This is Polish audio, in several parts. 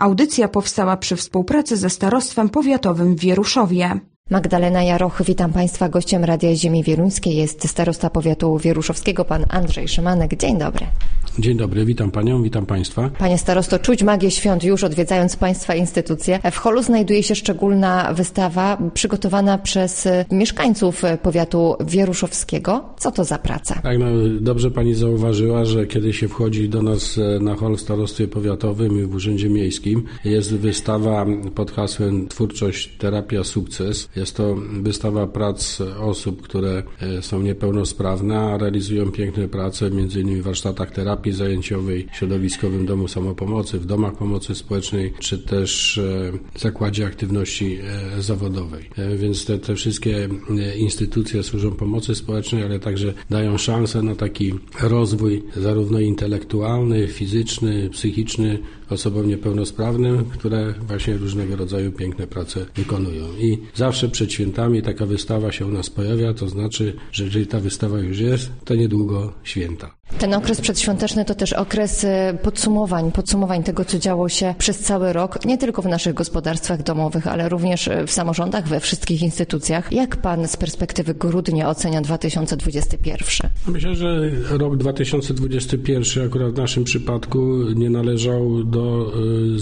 Audycja powstała przy współpracy ze Starostwem Powiatowym w Wieruszowie. Magdalena Jaroch, witam Państwa. Gościem Radia Ziemi Wieluńskiej jest starosta powiatu wieruszowskiego, pan Andrzej Szymanek. Dzień dobry. Dzień dobry, witam Panią, witam Państwa. Panie starosto, czuć magię świąt już odwiedzając Państwa instytucje. W holu znajduje się szczególna wystawa przygotowana przez mieszkańców powiatu wieruszowskiego. Co to za praca? Tak, dobrze Pani zauważyła, że kiedy się wchodzi do nas na hol w starostwie powiatowym i w urzędzie miejskim, jest wystawa pod hasłem Twórczość, terapia, sukces. Jest to wystawa prac osób, które są niepełnosprawne, a realizują piękne prace, m.in. w warsztatach terapii zajęciowej, w środowiskowym domu samopomocy, w domach pomocy społecznej, czy też w zakładzie aktywności zawodowej. Więc te wszystkie instytucje służą pomocy społecznej, ale także dają szansę na taki rozwój zarówno intelektualny, fizyczny, psychiczny osobom niepełnosprawnym, które właśnie różnego rodzaju piękne prace wykonują. I zawsze przed świętami taka wystawa się u nas pojawia, to znaczy, że jeżeli ta wystawa już jest, to niedługo święta. Ten okres przedświąteczny to też okres podsumowań tego, co działo się przez cały rok, nie tylko w naszych gospodarstwach domowych, ale również w samorządach, we wszystkich instytucjach. Jak Pan z perspektywy grudnia ocenia 2021? Myślę, że rok 2021 akurat w naszym przypadku nie należał do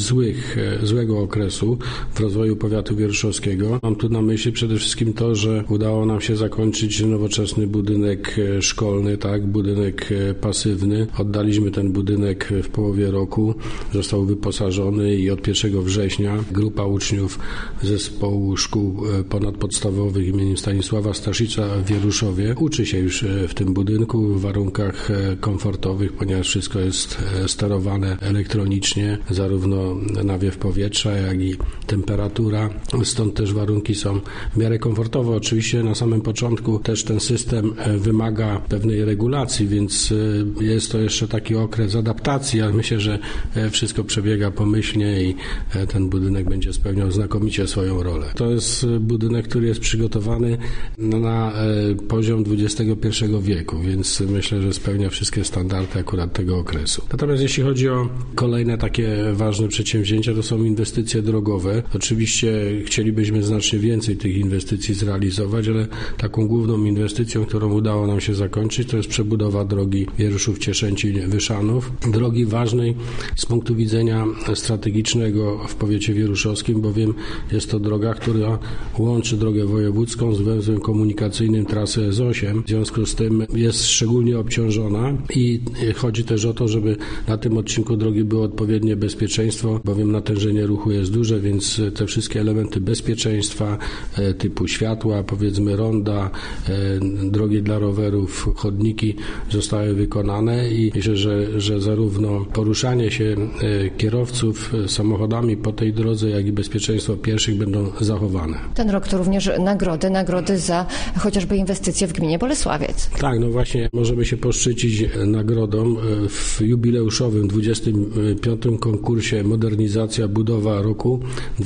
złego okresu w rozwoju powiatu wieruszowskiego. Mam tu na myśli przede wszystkim to, że udało nam się zakończyć nowoczesny budynek szkolny, budynek pasywny. Oddaliśmy ten budynek w połowie roku. Został wyposażony i od 1 września grupa uczniów zespołu szkół ponadpodstawowych imieniem Stanisława Staszica w Wieruszowie uczy się już w tym budynku w warunkach komfortowych, ponieważ wszystko jest sterowane elektronicznie, zarówno nawiew powietrza, jak i temperatura. Stąd też warunki są w miarę komfortowe. Oczywiście na samym początku też ten system wymaga pewnej regulacji, więc jest to jeszcze taki okres adaptacji, ale myślę, że wszystko przebiega pomyślnie i ten budynek będzie spełniał znakomicie swoją rolę. To jest budynek, który jest przygotowany na poziom XXI wieku, więc myślę, że spełnia wszystkie standardy akurat tego okresu. Natomiast jeśli chodzi o kolejne takie ważne przedsięwzięcia, to są inwestycje drogowe. Oczywiście chcielibyśmy znacznie więcej tych inwestycji zrealizować, ale taką główną inwestycją, którą udało nam się zakończyć, to jest przebudowa drogi Wieruszów-Cieszęcin-Wyszanów. Drogi ważnej z punktu widzenia strategicznego w powiecie wieruszowskim, bowiem jest to droga, która łączy drogę wojewódzką z węzłem komunikacyjnym trasy S8. W związku z tym jest szczególnie obciążona i chodzi też o to, żeby na tym odcinku drogi było odpowiednie bezpieczeństwo, bowiem natężenie ruchu jest duże, więc te wszystkie elementy bezpieczeństwa typu światła, powiedzmy ronda, drogi dla rowerów, chodniki zostały wykonane i myślę, że zarówno poruszanie się kierowców samochodami po tej drodze, jak i bezpieczeństwo pieszych będą zachowane. Ten rok to również nagrody za chociażby inwestycje w gminie Bolesławiec. Tak, no właśnie możemy się poszczycić nagrodą w jubileuszowym 25. konkursie Modernizacja Budowa Roku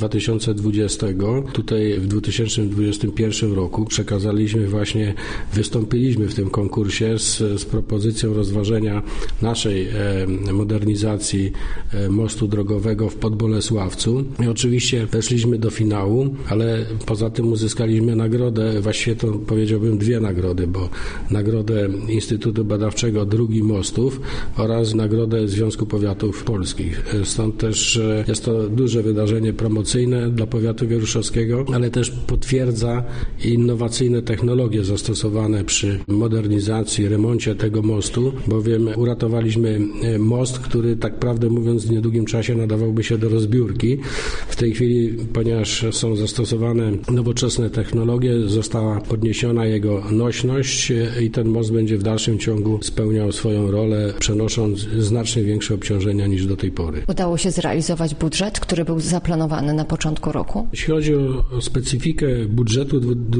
2020. Tutaj w 2021 roku wystąpiliśmy w tym konkursie z propozycją rozważenia naszej modernizacji mostu drogowego w Podbolesławcu. I oczywiście weszliśmy do finału, ale poza tym uzyskaliśmy nagrodę, właściwie to powiedziałbym dwie nagrody, bo nagrodę Instytutu Badawczego Dróg i Mostów oraz nagrodę Związku Powiatów Polskich. Stąd też jest to duże wydarzenie promocyjne dla powiatu wieruszowskiego, ale też potwierdza innowacyjne technologie zastosowane przy modernizacji, remoncie tego mostu, bowiem uratowaliśmy most, który tak prawdę mówiąc w niedługim czasie nadawałby się do rozbiórki. W tej chwili, ponieważ są zastosowane nowoczesne technologie, została podniesiona jego nośność i ten most będzie w dalszym ciągu spełniał swoją rolę, przenosząc znacznie większe obciążenia niż do tej pory. Udało się zrealizować budżet, który był zaplanowany na początku roku? Jeśli chodzi o specyfikę budżetu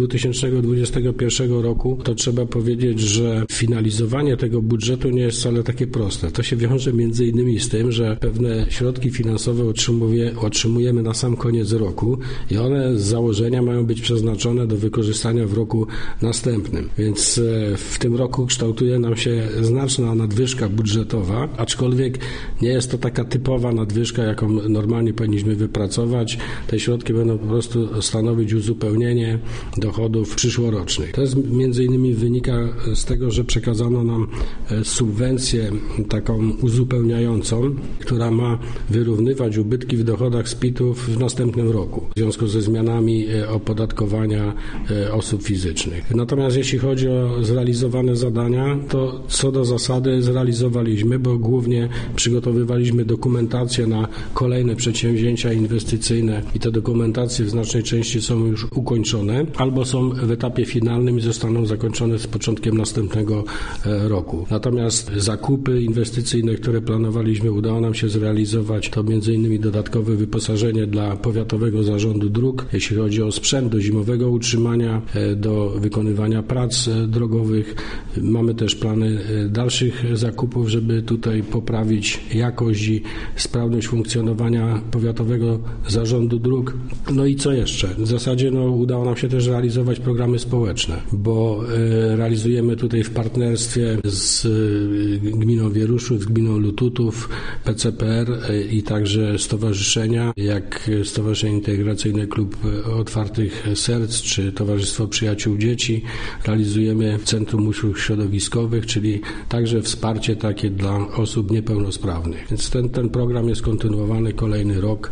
2021 roku, to trzeba powiedzieć, że finalizowanie tego budżetu nie jest wcale takie proste. To się wiąże między innymi z tym, że pewne środki finansowe otrzymujemy na sam koniec roku i one z założenia mają być przeznaczone do wykorzystania w roku następnym. Więc w tym roku kształtuje nam się znaczna nadwyżka budżetowa, aczkolwiek nie jest to taka typowa nadwyżka, jaką normalnie powinniśmy wypracować. Te środki będą po prostu stanowić uzupełnienie dochodów przyszłorocznych. To jest między innymi wynika z tego, że przekazano nam subwencję taką uzupełniającą, która ma wyrównywać ubytki w dochodach z PIT-ów w następnym roku w związku ze zmianami opodatkowania osób fizycznych. Natomiast jeśli chodzi o zrealizowane zadania, to co do zasady zrealizowaliśmy, bo głównie przygotowywaliśmy dokumentację na kolejne przedsięwzięcia inwestycyjne i te dokumentacje w znacznej części są już ukończone albo są w etapie finalnym i zostaną zakończone z początkiem następnego roku. Natomiast zakupy inwestycyjne, które planowaliśmy, udało nam się zrealizować. To m.in. dodatkowe wyposażenie dla Powiatowego Zarządu Dróg, jeśli chodzi o sprzęt do zimowego utrzymania, do wykonywania prac drogowych. Mamy też plany dalszych zakupów, żeby tutaj poprawić jakość i sprawność funkcjonowania Powiatowego Zarządu Dróg. No i co jeszcze? W zasadzie udało nam się też realizować programy społeczne, bo realizujemy tutaj w partnerstwie z gminą Wieruszów, z gminą Lututów, PCPR i także stowarzyszenia, jak Stowarzyszenie Integracyjne Klub Otwartych Serc, czy Towarzystwo Przyjaciół Dzieci. Realizujemy Centrum Usług Środowiskowych, czyli także wsparcie takie dla osób niepełnosprawnych. Więc ten program jest kontynuowany kolejny rok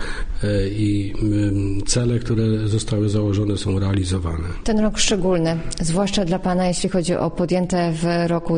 i cele, które zostały założone, są realizowane. Ten rok szczególny, zwłaszcza dla Pana, jeśli chodzi o podjęte w roku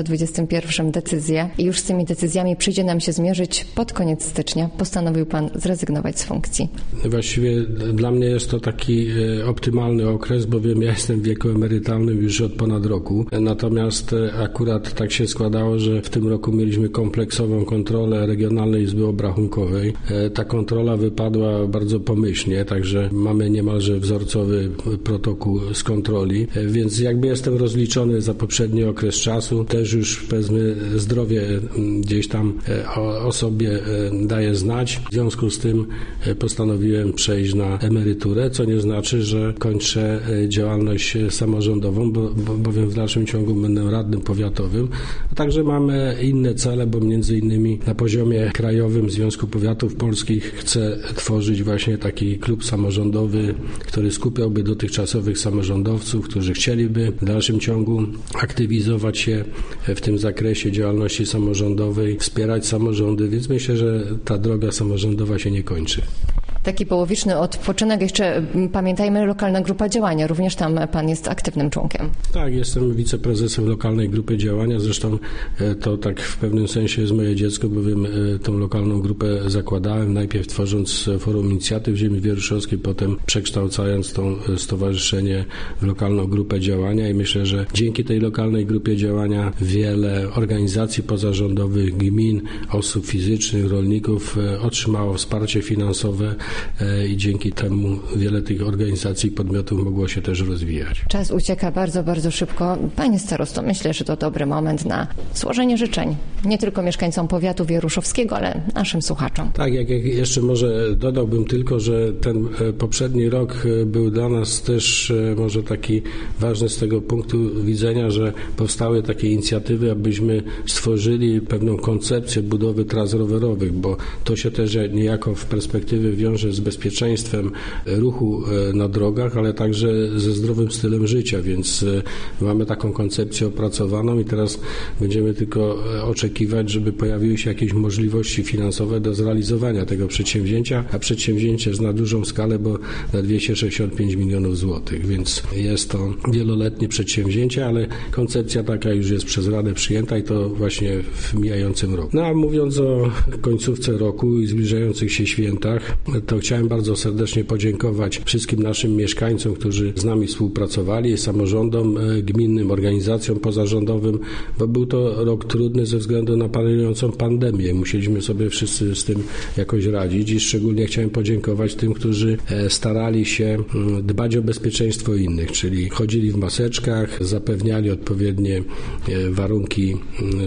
2021 decyzje i już z tymi decyzjami przyjdzie nam się zmierzyć pod koniec stycznia. Postanowił Pan zrezygnować z funkcji. Właściwie dla mnie jest to taki optymalny okres, bowiem ja jestem w wieku emerytalnym już od ponad roku. Natomiast akurat tak się składało, że w tym roku mieliśmy kompleksową kontrolę Regionalnej Izby Obrachunkowej. Ta kontrola wypadła bardzo pomyślnie, także mamy niemalże wzorcowy protokół z kontroli, więc jakby jestem rozliczony za poprzedni okres czasu. Też już powiedzmy zdrowie gdzieś tam o sobie daje znać. W związku z tym postanowiłem przejść na emeryturę, co nie znaczy, że kończę działalność samorządową, bowiem w dalszym ciągu będę radnym powiatowym. A także mamy inne cele, bo między innymi na poziomie krajowym Związku Powiatów Polskich chcę tworzyć właśnie taki klub samorządowy, który skupiałby dotychczasowych samorządowców, którzy chcieliby w dalszym ciągu aktywizować się w tym zakresie działalności samorządowej, wspierać samorządy, więc myślę, że ta droga samorządowa się nie kończy. Taki połowiczny odpoczynek. Jeszcze pamiętajmy, lokalna grupa działania. Również tam Pan jest aktywnym członkiem. Tak, jestem wiceprezesem lokalnej grupy działania. Zresztą to tak w pewnym sensie jest moje dziecko, bowiem tą lokalną grupę zakładałem, najpierw tworząc Forum Inicjatyw Ziemi Wieruszowskiej, potem przekształcając to stowarzyszenie w lokalną grupę działania i myślę, że dzięki tej lokalnej grupie działania wiele organizacji pozarządowych, gmin, osób fizycznych, rolników otrzymało wsparcie finansowe i dzięki temu wiele tych organizacji i podmiotów mogło się też rozwijać. Czas ucieka bardzo, bardzo szybko. Panie starosto, myślę, że to dobry moment na złożenie życzeń. Nie tylko mieszkańcom powiatu wieruszowskiego, ale naszym słuchaczom. Tak, jak jeszcze może dodałbym tylko, że ten poprzedni rok był dla nas też może taki ważny z tego punktu widzenia, że powstały takie inicjatywy, abyśmy stworzyli pewną koncepcję budowy tras rowerowych, bo to się też niejako w perspektywie wiąże z bezpieczeństwem ruchu na drogach, ale także ze zdrowym stylem życia, więc mamy taką koncepcję opracowaną i teraz będziemy tylko oczekiwać, żeby pojawiły się jakieś możliwości finansowe do zrealizowania tego przedsięwzięcia, a przedsięwzięcie jest na dużą skalę, bo na 265 milionów złotych, więc jest to wieloletnie przedsięwzięcie, ale koncepcja taka już jest przez Radę przyjęta i to właśnie w mijającym roku. No a mówiąc o końcówce roku i zbliżających się świętach, to chciałem bardzo serdecznie podziękować wszystkim naszym mieszkańcom, którzy z nami współpracowali, samorządom gminnym, organizacjom pozarządowym, bo był to rok trudny ze względu na panującą pandemię. Musieliśmy sobie wszyscy z tym jakoś radzić i szczególnie chciałem podziękować tym, którzy starali się dbać o bezpieczeństwo innych, czyli chodzili w maseczkach, zapewniali odpowiednie warunki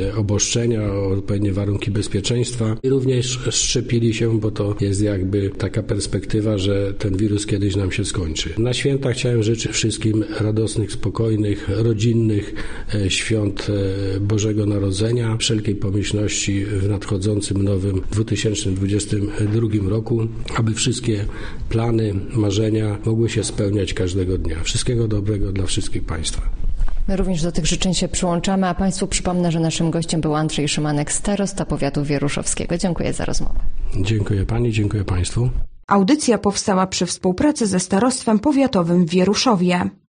oboszczenia, odpowiednie warunki bezpieczeństwa i również szczepili się, bo to jest jakby taki taka perspektywa, że ten wirus kiedyś nam się skończy. Na święta chciałem życzyć wszystkim radosnych, spokojnych, rodzinnych świąt Bożego Narodzenia, wszelkiej pomyślności w nadchodzącym nowym 2022 roku, aby wszystkie plany, marzenia mogły się spełniać każdego dnia. Wszystkiego dobrego dla wszystkich Państwa. My również do tych życzeń się przyłączamy, a Państwu przypomnę, że naszym gościem był Andrzej Szymanek, starosta powiatu wieruszowskiego. Dziękuję za rozmowę. Dziękuję Pani, dziękuję Państwu. Audycja powstała przy współpracy ze Starostwem Powiatowym w Wieruszowie.